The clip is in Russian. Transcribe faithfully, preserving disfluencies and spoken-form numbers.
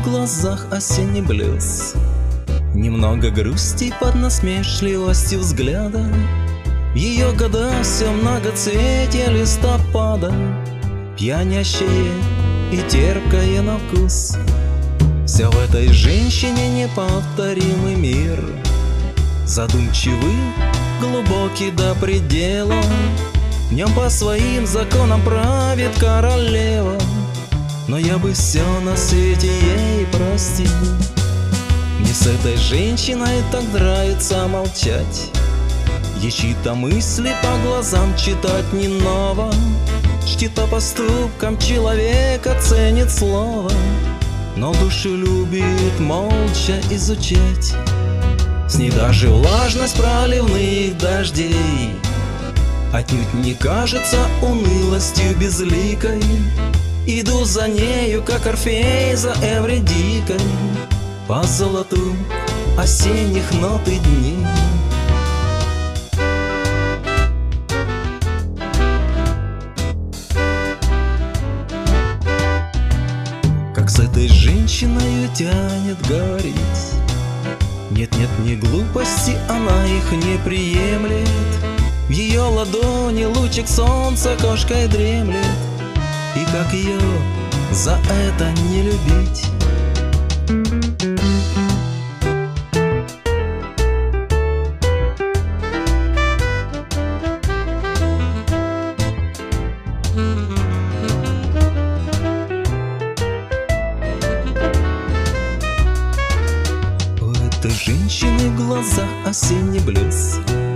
глазах осенний блюз, немного грусти под насмешливостью взгляда. В ее года все многоцветие листопада, пьянящее и терпкое на вкус. Все в этой женщине неповторимый мир, задумчивый, глубокий до предела. В нем по своим законам правит королева, но я бы все на свете ей простил. Мне с этой женщиной так нравится молчать, ей чьи-то мысли по глазам читать не ново. Чтит по поступкам, человек оценит слово, но душу любит молча изучать. С ней даже влажность проливных дождей отнюдь не кажется унылостью безликой. Иду за нею, как Орфей за Эвридикой, по золоту осенних нот и дней. Как с этой женщиной тянет говорить, нет-нет, не глупости, она их не приемлет. В ее ладони лучик солнца кошкой дремлет, и как ее за это не любить? У этой женщины в глазах осенний блюз,